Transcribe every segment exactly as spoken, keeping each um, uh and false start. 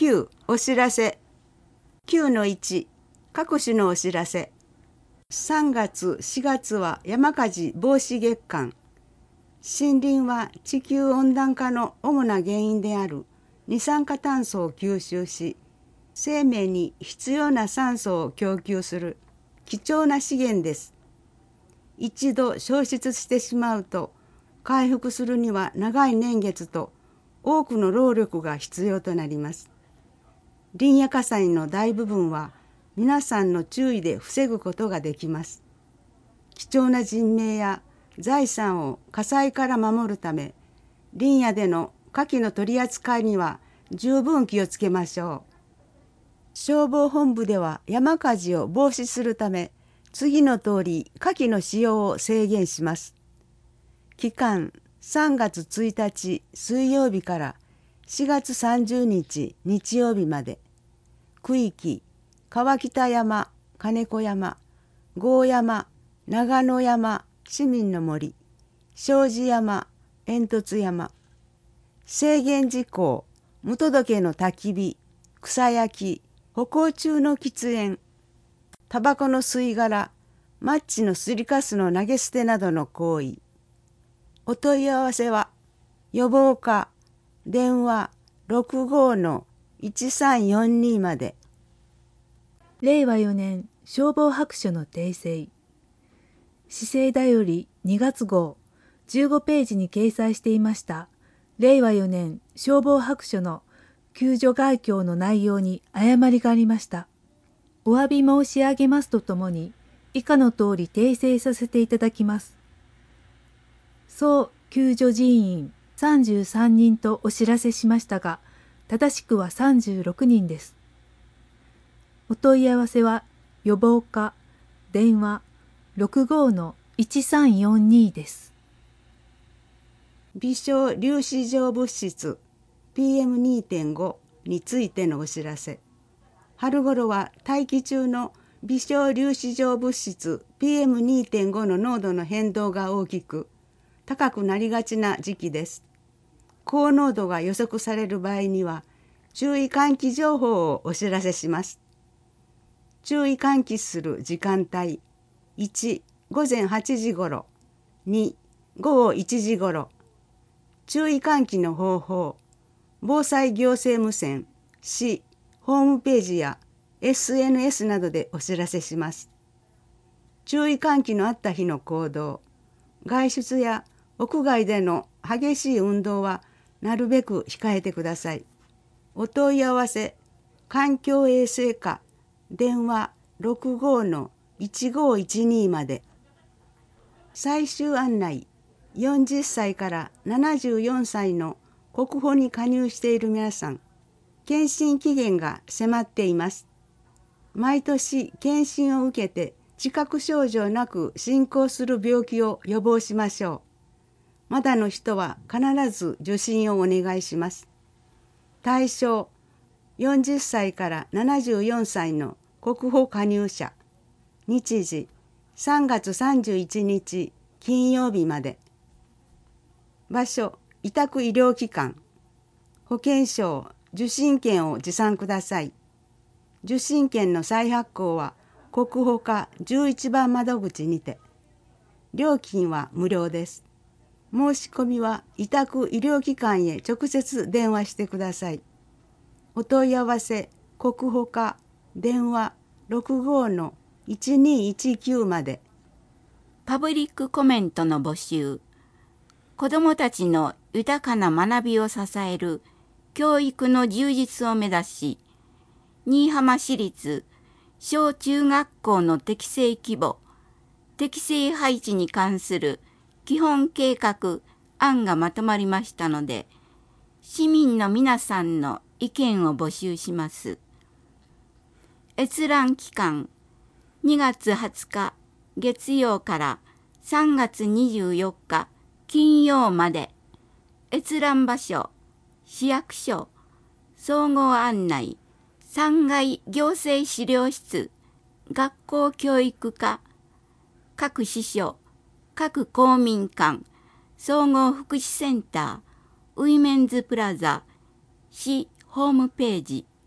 きゅうお知らせ。きゅうのいち各種のお知らせ。さんがつしがつは山火事防止月間。森林は地球温暖化の主な原因である二酸化炭素を吸収し、生命に必要な酸素を供給する貴重な資源です。一度消失してしまうと、回復するには長い年月と多くの労力が必要となります。林野火災の大部分は皆さんの注意で防ぐことができます。貴重な人命や財産を火災から守るため、林野での火器の取り扱いには十分気をつけましょう。消防本部では山火事を防止するため、次の通り火器の使用を制限します。期間さんがつついたち水曜日からしがつさんじゅうにち日曜日まで、区域川北山、金子山、郷山、長野山、市民の森、庄司山、煙突山。制限事項、無届の焚き火、草焼き、歩行中の喫煙、タバコの吸い殻、マッチのすりかすの投げ捨てなどの行為。お問い合わせは、予防課、電話 ろくごーのいちさんよんに まで。 れいわよねん消防白書の訂正。市政だよりにがつごうじゅうごページに掲載していましたれいわよねん消防白書の救助概況の内容に誤りがありました。お詫び申し上げますとともに、以下の通り訂正させていただきます。総救助人員さんじゅうさんにんとお知らせしましたが、正しくはさんじゅうろくにんです。お問い合わせは予防課、電話 ろくごーのいちさんよんに です。 微小粒子状物質 ピーエムにてんご についてのお知らせ。春頃は大気中の微小粒子状物質 ピーエムにてんご の濃度の変動が大きく、高くなりがちな時期です。高濃度が予測される場合には、注意喚起情報をお知らせします。注意喚起する時間帯。いち、ごぜんはちじごろ。に、ごごいちじごろ。注意喚起の方法。防災行政無線、市、ホームページや エスエヌエス などでお知らせします。注意喚起のあった日の行動。外出や屋外での激しい運動はなるべく控えてください。お問い合わせ、環境衛生課、電話 ろくごーのいちごいちに まで。最終案内、よんじゅっさいからななじゅうよんさいの国保に加入している皆さん、検診期限が迫っています。毎年検診を受けて自覚症状なく進行する病気を予防しましょう。まだの人は必ず受診をお願いします。対象、よんじゅっさいからななじゅうよんさいの国保加入者。日時、さんがつさんじゅういちにち金曜日まで。場所、委託医療機関。保険証、受診券を持参ください。受診券の再発行は国保課じゅういちばん窓口にて。料金は無料です。申し込みは委託医療機関へ直接電話してください。お問い合わせ、国保課、電話 ろくごーのいちにいちきゅう まで。 パブリックコメントの募集。子どもたちの豊かな学びを支える教育の充実を目指し、新居浜市立小中学校の適正規模、適正配置に関する基本計画案がまとまりましたので、市民の皆さんの意見を募集します。閲覧期間にがつはつか月曜からさんがつにじゅうよっか金曜まで。閲覧場所、市役所、総合案内、さんがい行政資料室、学校教育課、各支所、各公民館、総合福祉センター、ウィメンズプラザ、市ホームページ。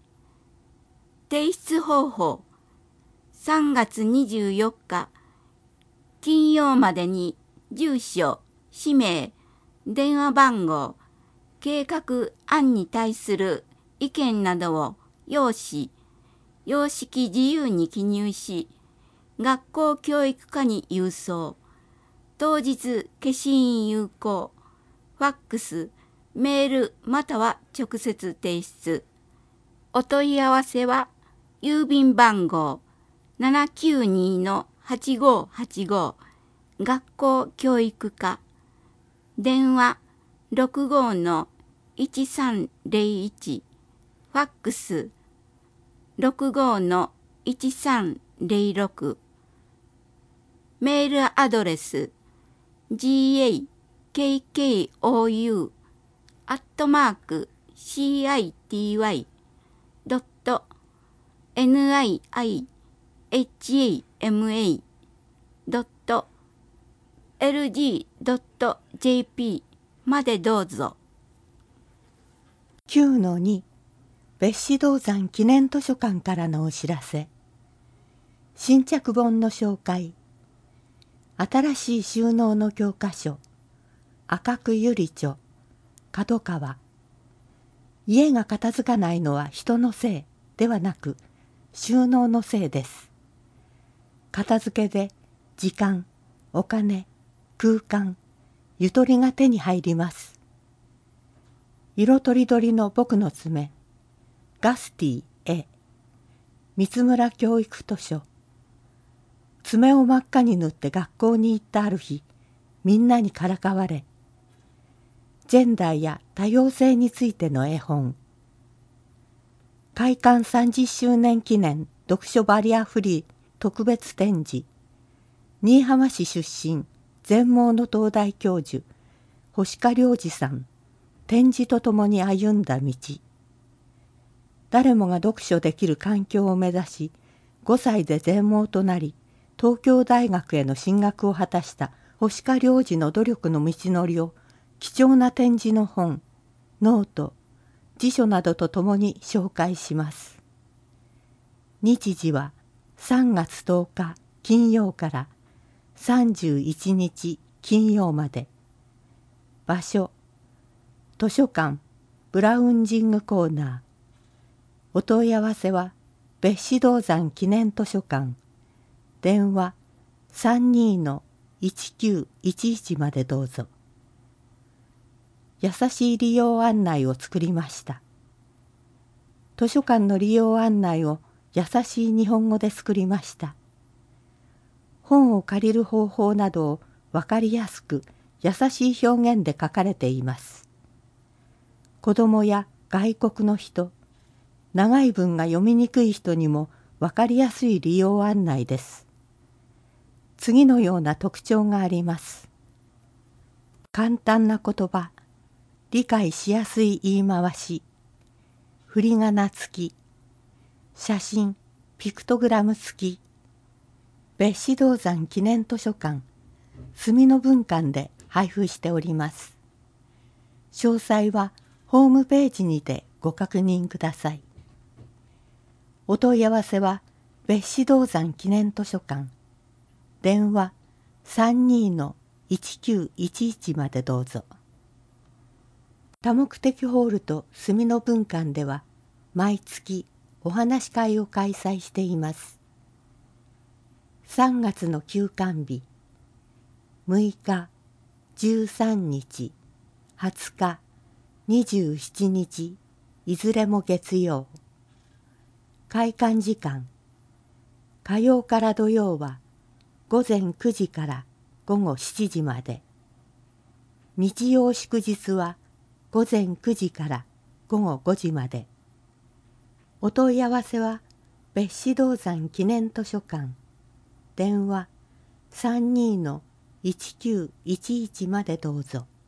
提出方法。さんがつにじゅうよっか金曜までに住所、氏名、電話番号、計画案に対する意見などを用紙、様式自由に記入し、学校教育課に郵送。当日消印有効。ファックス、メールまたは直接提出。お問い合わせは郵便番号 ななきゅうに のはちごーはちご学校教育課。電話 ろくごーのいちさんぜろいち。ファックス ろくごーのいちさんぜろろく。メールアドレス ジーエーケーケーオーユー アットマーク シーアイティーワイ ドット ニイアイエイチエーエムエー ドット エルジー ドット ジェーピー までどうぞ。 きゅうのに 別子銅山記念図書館からのお知らせ。新着本の紹介。新しい収納の教科書。赤くゆり著角川。家が片付かないのは人のせいではなく収納のせいです。片付けで時間、お金、空間、ゆとりが手に入ります。色とりどりの僕の爪。ガスティへ。三村教育図書。爪を真っ赤に塗って学校に行ったある日、みんなにからかわれ、ジェンダーや多様性についての絵本。開館さんじゅっしゅうねん記念読書バリアフリー特別展示。新居浜市出身、全盲の東大教授、星香良二さん。展示とともに歩んだ道。誰もが読書できる環境を目指し、ごさいで全盲となり、東京大学への進学を果たした星香良二の努力の道のりを貴重な展示の本、ノート、辞書などとともに紹介します。日時はさんがつとおか金曜からさんじゅういちにち金曜まで。場所、図書館ブラウンジングコーナー。お問い合わせは別子銅山記念図書館。電話 さんにーのいちきゅういちいち までどうぞ。優しい利用案内を作りました。図書館の利用案内を優しい日本語で作りました。本を借りる方法などをわかりやすく優しい表現で書かれています。子どもや外国の人、長い文が読みにくい人にもわかりやすい利用案内です。次のような特徴があります。簡単な言葉、理解しやすい言い回し、振り仮名付き、写真、ピクトグラム付き、別子銅山記念図書館、墨の文館で配布しております。詳細はホームページにてご確認ください。お問い合わせは別子銅山記念図書館。電話 さんにーのいちきゅういちいち までどうぞ。多目的ホールと墨の文館では毎月お話し会を開催しています。さんがつの休館日、むいか、じゅうさんにち、はつか、にじゅうしちにち、いずれも月曜。開館時間、火曜から土曜はごぜんくじからごごしちじまで。日曜祝日はごぜんくじからごごごじまで。お問い合わせは別子銅山記念図書館。電話 さんにーのいちきゅういちいち までどうぞ。